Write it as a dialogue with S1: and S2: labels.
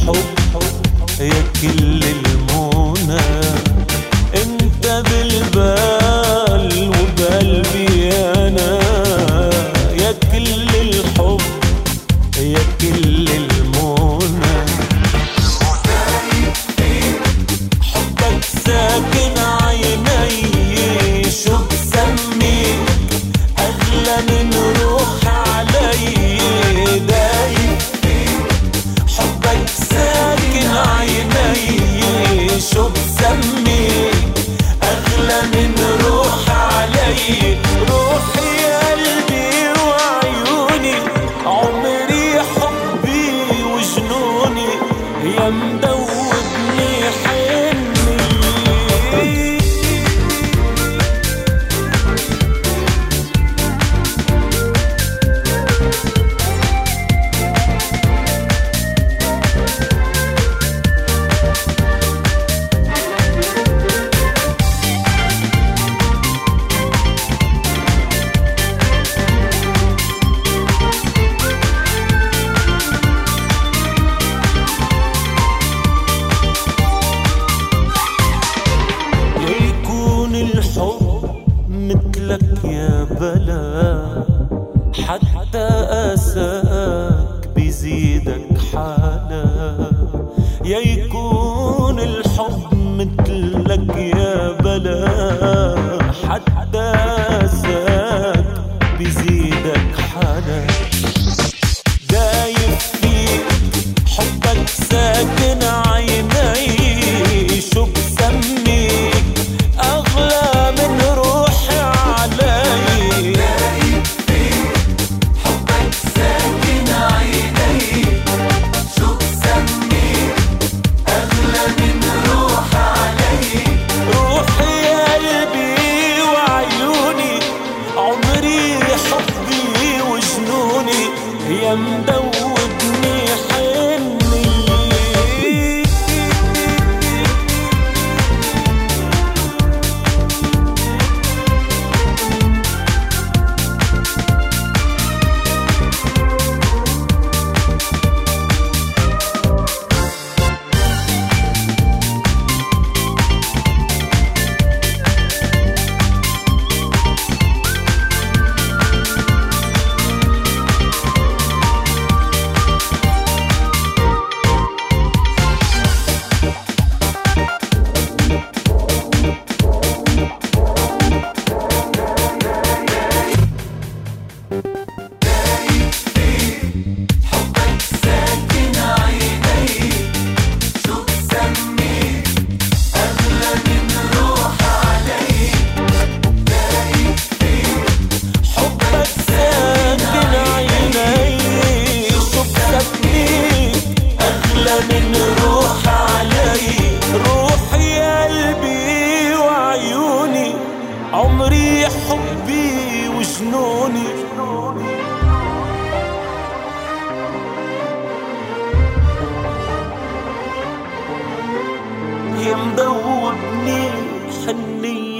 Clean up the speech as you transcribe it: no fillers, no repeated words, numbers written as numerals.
S1: الحب يا كل المنى، انت بالبال وبقلبي انا، يا كل الحب يا كل المنى. حبك ساكن عيني، شو بسميك اغلى من روح علي، دايب حبك ساكن عيني، شو بسميك اغلى من روح علي. روحي قلبي وعيوني، عمري حبي وجنوني، يا مدوبني حني. مثلك يا بلا، حتى أساك بيزيدك حالا، يا يكون الحب مثلك يا بلا، حتى أساك بيزيدك حالا. دايب فيك حبك ساكن عيني، شو بسميك أغلى من روحي علي. دايب فيك حبك ساكن عيني، شو بسميك أغلى من روحي علي. روحي قلبي وعيوني، عمري حبي وجنوني، يا مدوبني حني. من روح علي. روحي قلبي وعيوني، عمري حبي وجنوني، يا مدوبني حني.